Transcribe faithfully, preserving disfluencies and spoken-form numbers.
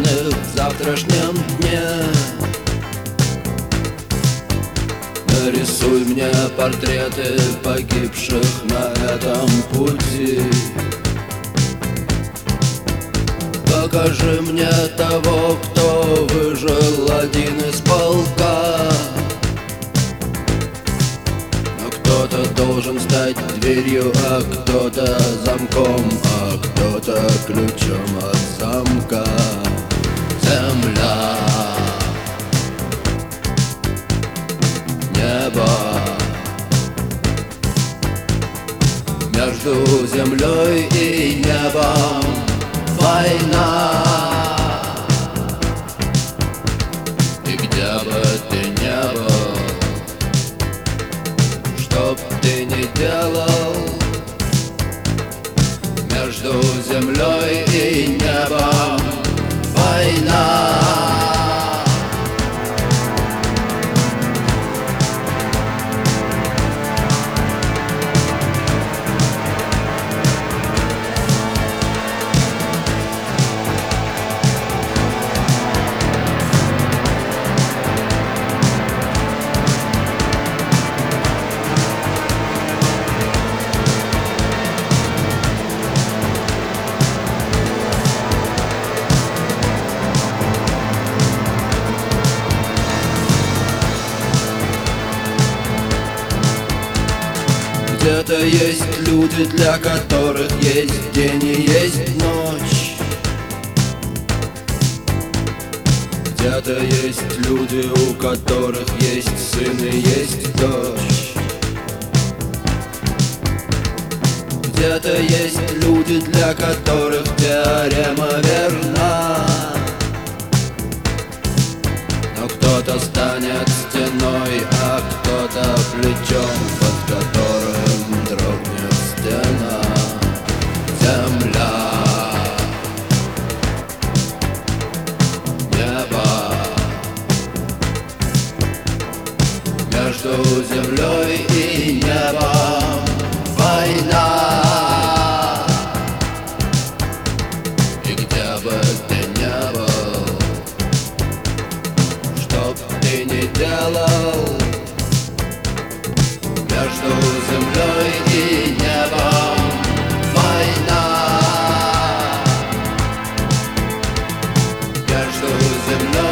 планы в завтрашнем дне. Нарисуй мне портреты погибших на этом пути. Покажи мне того, кто выжил один из полка. Но кто-то должен стать дверью, а кто-то замком, а кто-то ключом от замка. Земля, небо, между землей и небом война. И где бы ты ни был, что б ты ни делал, между землей и небом война. Где-то есть люди, для которых есть день и есть ночь. Где-то есть люди, у которых есть сын и есть дочь. Где-то есть люди, для которых теорема верна. Но кто-то станет стеной, а кто-то плечом, под которым дрогнет стена. Земля, небо, между землей и небом война. И где бы ты ни был, что б ты ни делал, между землей и небом война. Между землей